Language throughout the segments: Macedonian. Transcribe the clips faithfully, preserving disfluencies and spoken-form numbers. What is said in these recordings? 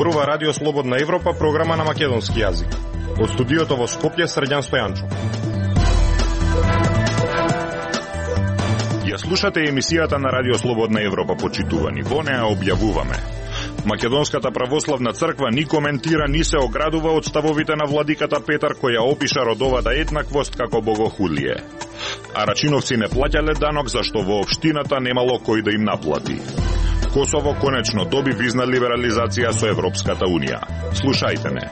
зборува Радио Слободна Европа, програма на македонски јазик. Од студиото во Скопје, Срđan Стојанчов. Ја слушате емисијата на Радио Слободна Европа, почитувани. Во неа објавуваме: Македонската православна црква ни коментира, ни се оградува од ставовите на владиката Петар, која опиша родовата еднаквост како богохулие. Арачиновци не плаќале данок, зашто во општината немало кој да им наплати. Косово конечно доби визна либерализација со Европската Унија. Слушајте не.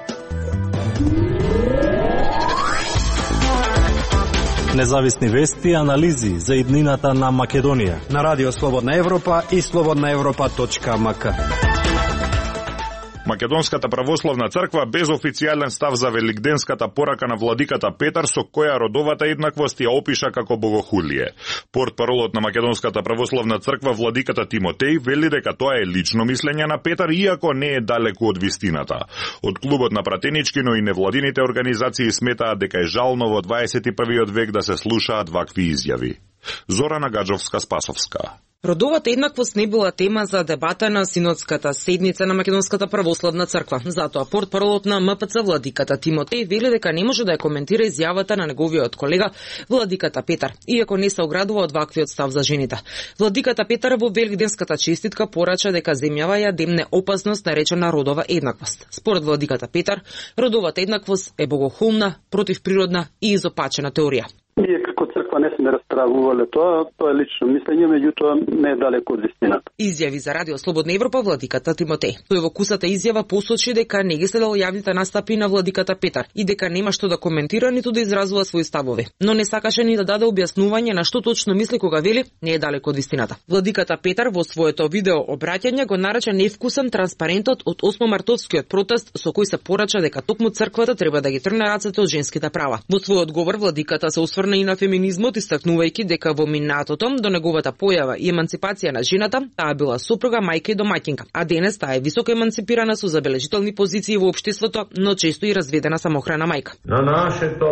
Независни вести и анализи за иднината на Македонија на Радио Слободна Европа и слободна европа точка ем ка. Македонската православна црква без официјален став за великденската порака на владиката Петар, со која родовата еднаквост ја опиша како богохулие. Портпаролот на Македонската православна црква, владиката Тимотеј, вели дека тоа е лично мислење на Петар, иако не е далеку од вистината. Од клубот на пратенички, но и невладините организации сметаат дека е жално во дваесет и првиот век да се слушаат вакви изјави. Зорана Гаджовска-Спасовска. Родовата еднаквост не била тема за дебата на синодската седница на Македонската православна црква. Затоа портпаролот на ем пе це владиката Тимотеј вели дека не може да ја коментира изјавата на неговиот колега владиката Петар, иако не се оградува од ваквиот став за жените. Владиката Петар во великденската честитка порача дека земјава ја демне опасност наречена родова еднаквост. Според владиката Петар, родовата еднаквост е богохулна, противприродна и изопачена теорија. Ние како црква не сме расправувале тоа, тоа е лично мислење, меѓутоа не е далеко од вистината. Изјави за Радио Слободна Европа владиката Тимотеј. Тој во кусата изјава посочи дека не ги следел јавните настапи на владиката Петар и дека нема што да коментира ниту да изразува своји ставови, но не сакаше ни да даде објаснување на што точно мисли кога вели не е далеко од вистината. Владиката Петар во своето видео обраќање го нарече невкусен транспарентот од осмомартовскиот протест со кој се порача дека токму црквата треба да ги трне рацете од женските права. Во својот одговор владиката се осврна и на феминизмот, истакнувајќи дека во минатото до неговата појава и еманципација на жената, таа била супруга, мајка и домаќинка, а денес таа е високо еманципирана со забележителни позиции во општеството, но често и разведена самохрана мајка. На нашето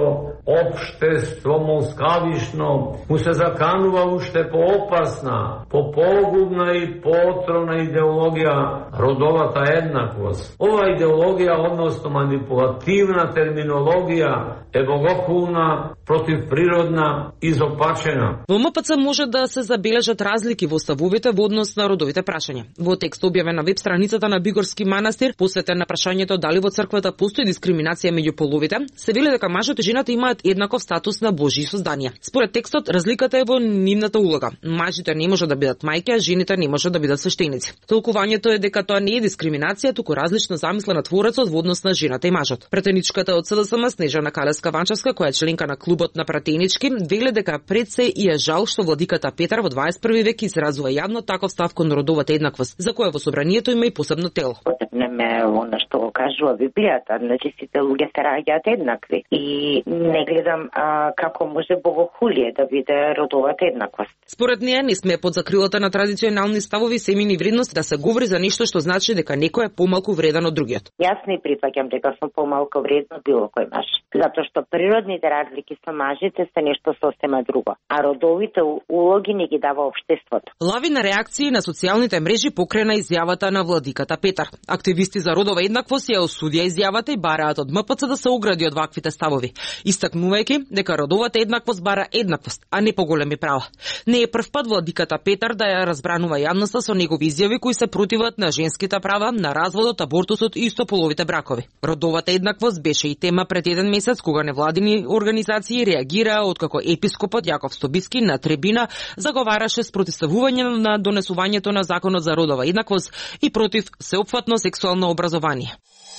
општество москавишно му се заканува уште поопасна, попогубна и поотровна идеологија родовата еднаквост. Ова идеологија, односно манипулативна терминологија, е богохулна, противприродна, изопачена. Во ем пе це може да се забележат разлики во ставовите во однос на родовите прашања. Во текст објавен на веб страницата на Бигорски манастир, посветен на прашањето дали во црквата постои дискриминација меѓу половите, се вели дека мажот и жената имаат еднаков статус на Божји созданија. Според текстот, разликата е во нивната улога. Мажите не може да бидат мајки, а жените не може да бидат свештеници. Толкувањето е дека тоа не е дискриминација, туку различна замисла на Творецот во однос на жената и мажот. Пратеничката од Се Де Ес Ем Снежана Калеска-Ванчевска, која е членка на клубот на пратенички, вели дека пред се и е жал што владиката Петар во дваесет и први век изразува јавно таков став кон родовата еднаквост, за која во собранието има и посебно тело. Потекнеме она што го кажува Библијата, значи сите луѓе се раѓаат еднакви и не гледам а, како може богохулие да биде родовата еднаквост. Според неја не сме под закрилата на традиционални ставови, семени вредности да се говори за нешто што значи дека некој е помалку вреден од другиот. Јас не прифаќам дека сум помалку вреден од било кој маж, затоа што природните разлики со мажите се нешто сосема друго, а родовите улоги не ги дава општеството. Лавина реакции на социјалните мрежи покрена изјавата на владиката Петар. Активисти за родова еднаквост ја осудија изјавата и бараат од ем пе це да се огради од ваквите ставови, истакнувајќи дека родовата еднаквост бара еднаквост, а не поголеми права. Не е прв пат владиката Петар да ја разбранува јавноста со негови изјави кои се противат на женските права, на разводот, абортусот и истополовите бракови. Родовата еднаквост беше и тема пред еден месец кога невладини организации реагираа откако епископот Јаков Стобиски на Требина заговараше спротив ставување на донесувањето на законот за родова еднаквост и против сеопфатно сексуално образование.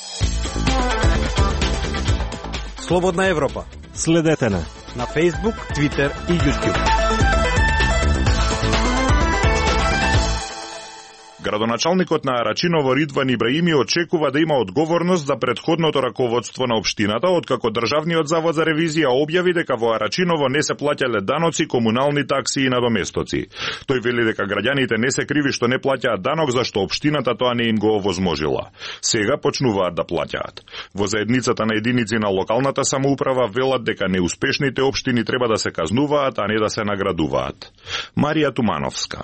Слободна Европа. Следете на на Facebook, Twitter и YouTube. Градоначалникот на Арачиново Ридван Ибраими очекува да има одговорност за претходното раководство на општината, откако Државниот завод за ревизија објави дека во Арачиново не се плаќале даноци, комунални такси и надоместоци. Тој вели дека граѓаните не се криви што не плаќаат данок, зашто општината тоа не им го овозможила. Сега почнуваат да плаќаат. Во заедницата на единици на локалната самоуправа велат дека неуспешните општини треба да се казнуваат, а не да се наградуваат. Марија Тумановска.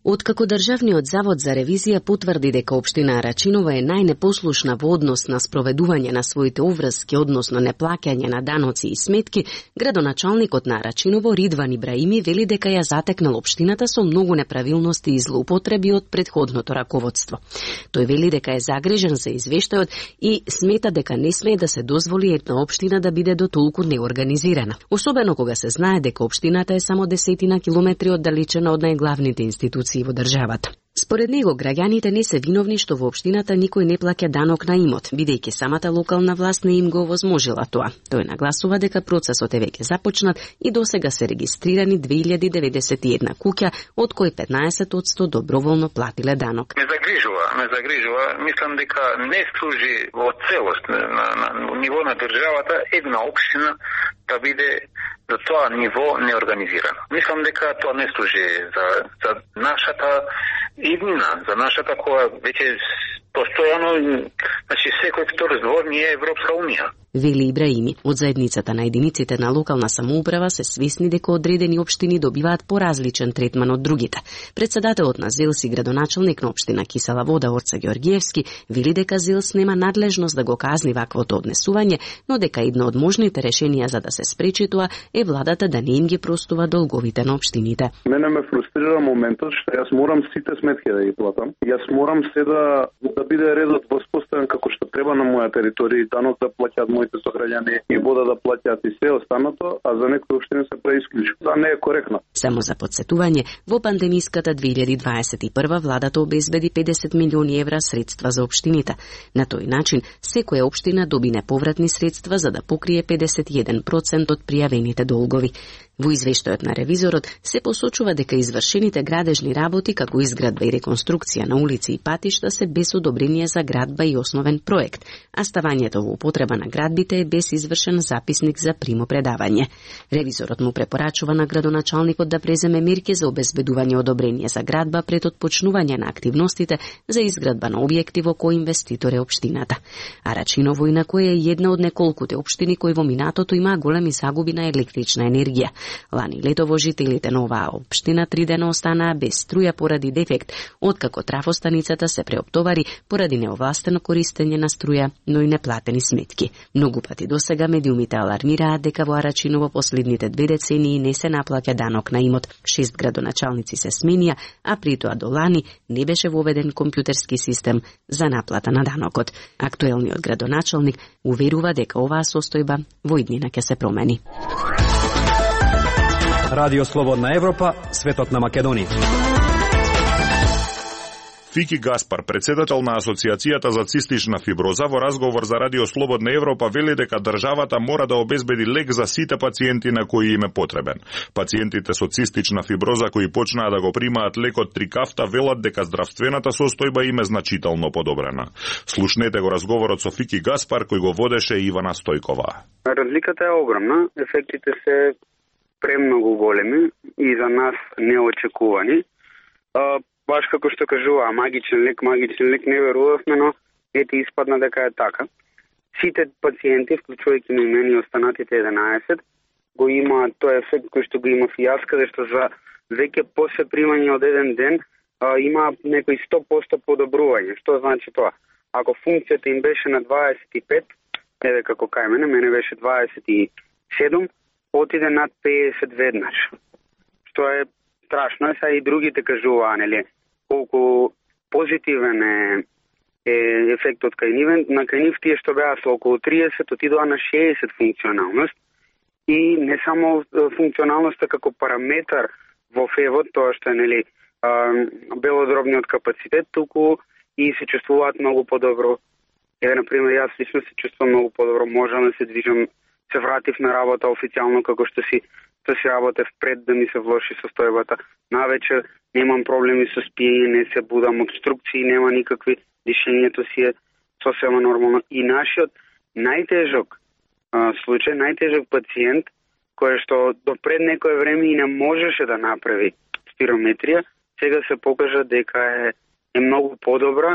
Откако Државниот завод за ревизија потврди дека општина Арачиново е најнепослушна во однос на спроведување на своите обврски, односно неплаќање на даноци и сметки, градоначалникот на Арачиново Ридван Ибраими вели дека ја затекнал општината со многу неправилности и злоупотреби од претходното раководство. Тој вели дека е загрижен за извештајот и смета дека не смее да се дозволи една општина да биде дотолку неорганизирана. Особено кога се знае дека општината е само десетина километри оддалечена од најглавните институции во државата. Според него, граѓаните не се виновни што во општината никој не плаќа данок на имот, бидејќи самата локална власт не им го овозможила тоа. Тој нагласува дека процесот е веќе започнат и досега се регистрирани две илјади деветдесет и една куќа, од кои петнаесет одсто доброволно платиле данок. Ме загрижува, ме загрижува. Мислам дека не служи во целост на, на, на ниво на државата една општина да биде за тоа ниво неорганизирано. Мислам дека тоа не служи за, за нашата иднина, за нашата која веќе постојано, значи секој втор збор ни е Европска унија. Вели Ибраими, од заедницата на единиците на локална самоуправа се свесни дека одредени општини добиваат поразличен третман од другите. Председателот на ЗЕЛС и градоначалник на општина Кисела Вода Орца Георгиевски вели дека ЗЕЛС нема надлежност да го казни ваквото однесување, но дека една од можните решенија за да се спречи тоа е владата да не им ги простува долговите на општините. Мене ме фрустрира моментот што јас морам сите сметки да ги платам. Јас морам се да да биде редот воспоставен како што треба на моја територија, данок да плаќаат моите сограѓани и вода да плаќаат и се останато, а за некои општини се преисклучува. Тоа не е коректно. Само за потсетување, во пандемиската две илјади дваесет и прва владата обезбеди педесет милиони евра средства за општините. На тој начин, секоја општина доби неповратни средства за да покрие педесет и еден процент од пријавените долгови. Во извештајот на ревизорот се посочува дека извршените градежни работи како изградба и реконструкција на улици и патишта се без одобрение за градба и основен проект, а ставањето во употреба на градбите е без извршен записник за примопредавање. Ревизорот му препорачува на градоначалникот да преземе мерки за обезбедување одобрение за градба пред отпочнување на активностите за изградба на објекти во кои инвеститор е општината. Арачиново инаку е една од неколкуте општини кои во минатото има големи загуби на електрична енергија. Лани летово жителите на оваа општина три дена останаа без струја поради дефект, откако трафостаницата се преоптовари поради неовластено користење на струја, но и неплатени сметки. Многу пати досега медиумите алармираат дека во Арачиново последните две децении не се наплаќа данок на имот. Шест градоначалници се сменија, а при тоа до лани не беше воведен компјутерски систем за наплата на данокот. Актуелниот градоначалник уверува дека оваа состојба во иднина ќе се промени. Радио Слободна Европа, светот на Македонија. Фики Гаспар, председател на Асоциацијата за цистична фиброза, во разговор за Радио Слободна Европа вели дека државата мора да обезбеди лек за сите пациенти на кои им е потребен. Пациентите со цистична фиброза кои почнаа да го примаат лекот Трикафта велат дека здравствената состојба им е значително подобрена. Слушнете го разговорот со Фики Гаспар кој го водеше Ивана Стојкова. Разликата е огромна, ефектите се премногу големи и за нас неочекувани. А, баш како што кажува, магичен лек, магичен лек не верувавме, но ете испадна дека е така. Сите пациенти, вклучувајќи на мене и останатите единаесет, го има тој ефект кој што го има и јас, каде што за веќе после примање од еден ден а, има некои сто проценти подобрување. Што значи тоа? Ако функцијата им беше на дваесет и пет, еве како кај мене, мене беше дваесет и седум, отиде над педесет веднаш. Што е страшно, е, са и другите кажуваа, нели, колку позитивен е, е ефектот кај нив. На кај нив тие што беа со околу триесет, отидоа на шеесет функционалност. И не само функционалноста како параметар во февот, тоа што е, нели, белодробниот капацитет, туку и се чувствуваат многу подобро. Еве, например, јас лично се чувствувам многу подобро, можам да се движам, се вратив на работа официјално како што си што си работев пред да ми се влоши состојбата. Навечер немам проблеми со спиење, не се будам, обструкции нема никакви, дишењето си е сосема нормално. И нашиот најтежок а, случај, најтежок пациент кој што до пред некое време и не можеше да направи спирометрија, сега се покажа дека е, е многу подобра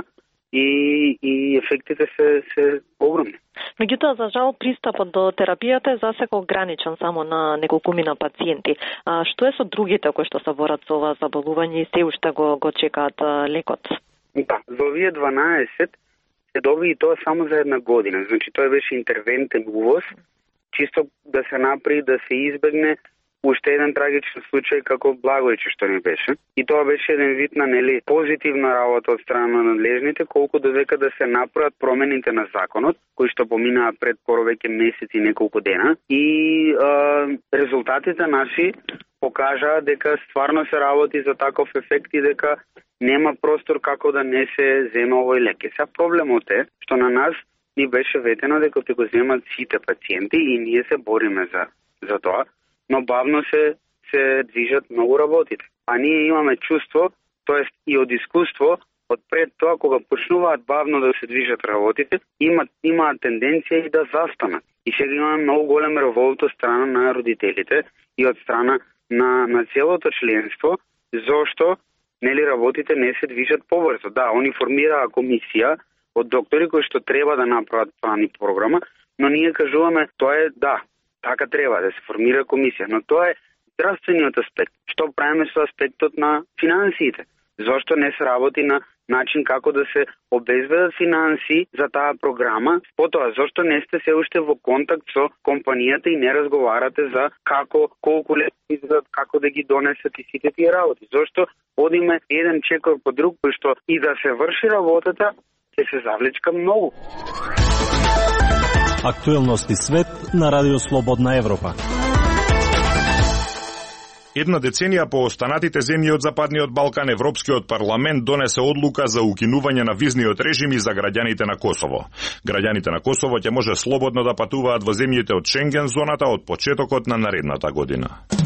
и, и ефектите се, се огромни. Меѓутоа, за жал, пристапот до терапијата е засега ограничен само на неколкумина пациенти. А што е со другите кои што се борат со ова заболување и се уште го, го чекаат лекот? Да, за овие дванаесет се доби и тоа само за една година. Значи, тоа беше интервентен увоз, чисто да се направи, да се избегне уште еден трагичен случај како Благојче што не беше. И тоа беше еден вид на нели позитивна работа од страна на надлежните, колку додека да се направат промените на законот, кои што поминаа пред повеќе месеци и неколку дена. И е, резултатите наши покажаа дека стварно се работи за таков ефект и дека нема простор како да не се зема овој лек. Сега проблемот е што на нас ни беше ветено дека ќе го земат сите пациенти и ние се бориме за за тоа, но бавно се се движат многу работите. А ние имаме чувство, тоест и од искуство, од пред тоа кога почнуваат бавно да се движат работите, имаат имаат тенденција и да застанат. И сега имаме многу голем револт од страна на родителите и од страна на на целото членство, зошто нели работите не се движат побрзо. Да, они формираа комисија од доктори кои што треба да направат план и програма, но ние кажуваме тоа е да, така треба да се формира комисија, но тоа е здравствениот аспект. Што правиме со аспектот на финансиите? Зошто не се работи на начин како да се обезбедат финанси за таа програма? Потоа, зошто не сте се уште во контакт со компанијата и не разговарате за како, колку лет изгледат, како да ги донесат и сите тие работи? Зошто одиме еден чекор по друг, кој што и да се врши работата, ќе се завлечка многу. Актуелности свет на Радио Слободна Европа. Една деценија по останатите земји од Западниот Балкан, Европскиот парламент донесе одлука за укинување на визниот режим за граѓаните на Косово. Граѓаните на Косово ќе може слободно да патуваат во земјите од Шенген зоната од почетокот на наредната година.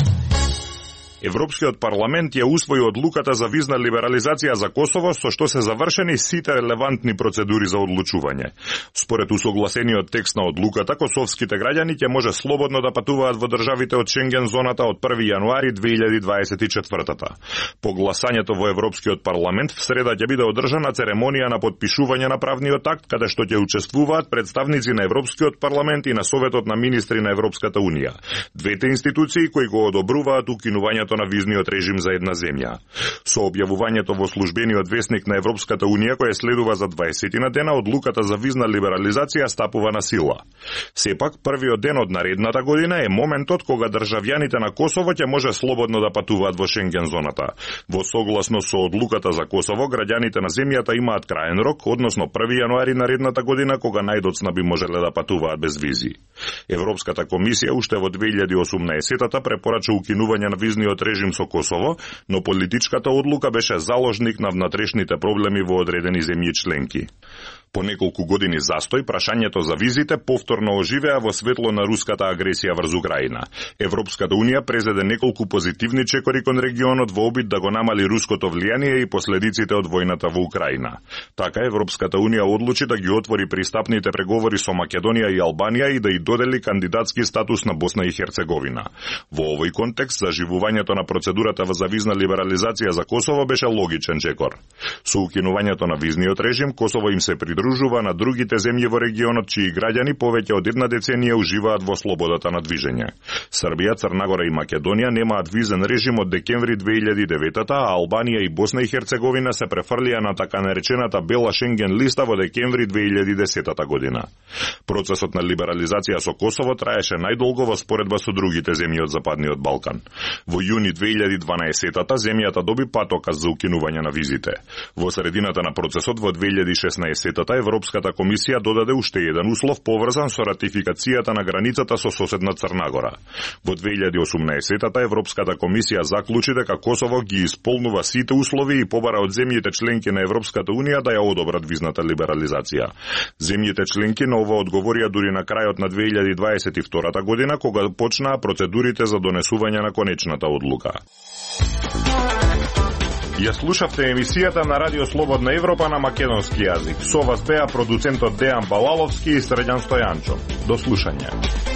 Европскиот парламент ја усвои одлуката за визна либерализација за Косово, со што се завршени сите релевантни процедури за одлучување. Според усогласениот текст на одлуката, косовските граѓани ќе може слободно да патуваат во државите од Шенген зоната од први јануари две илјади дваесет и четвртата. По гласањето во Европскиот парламент в среда ќе биде одржана церемонија на подпишување на правниот акт, каде што ќе учествуваат представници на Европскиот парламент и на Советот на министри на Европската унија. Двете институции кои го одобруваат укинувањето на визниот режим за една земја. Со објавувањето во службениот весник на Европската унија, кој следува за дваесетина дена, одлуката за визна либерализација стапува на сила. Сепак, првиот ден од наредната година е моментот кога државјаните на Косово ќе може слободно да патуваат во Шенген зоната. Во согласно со одлуката за Косово, граѓаните на земјата имаат краен рок, односно први јануари наредната година, кога најдоцна би можеле да патуваат без визи. Европската комисија уште во две илјади и осумнаесетта препорача укинување на визниот режим со Косово, но политичката одлука беше заложник на внатрешните проблеми во одредени земји членки. По неколку години застој, прашањето за визите повторно оживеа во светло на руската агресија врз Украина. Европската унија презеде неколку позитивни чекори кон регионот во обид да го намали руското влијание и последиците од војната во Украина. Така Европската унија одлучи да ги отвори пристапните преговори со Македонија и Албанија и да и додели кандидатски статус на Босна и Херцеговина. Во овој контекст, заживувањето на процедурата за визна либерализација за Косово беше логичен чекор. Со укинувањето на визниот режим, Косово им се придружува на другите земји во регионот, чии граѓани повеќе од една деценија уживаат во слободата на движење. Србија, Црна Гора и Македонија немаат визен режим од декември две илјади и девета, а Албанија и Босна и Херцеговина се префрлија на така наречената бела Шенген листа во декември две илјади и десета година. Процесот на либерализација со Косово траеше најдолго во споредба со другите земји од Западниот Балкан. Во јуни две илјади и дванаесетта земјата доби патоказ за укинување на визите. Во средината на процесот во две илјади и шеснаесетта Европската комисија додаде уште еден услов поврзан со ратификацијата на границата со соседна Црна Гора. Во две илјади и осумнаесетта Европската комисија заклучи дека Косово ги исполнува сите услови и побара од земјите членки на Европската унија да ја одобрат визната либерализација. Земјите членки на ова одговорија дури на крајот на две илјади дваесет и втора година, кога почнаа процедурите за донесување на конечната одлука. Ја слушавте емисијата на Радио Слободна Европа на македонски јазик. Со вас беа продуцентот Дејан Балаловски и Срđan Стојанчо. До слушање.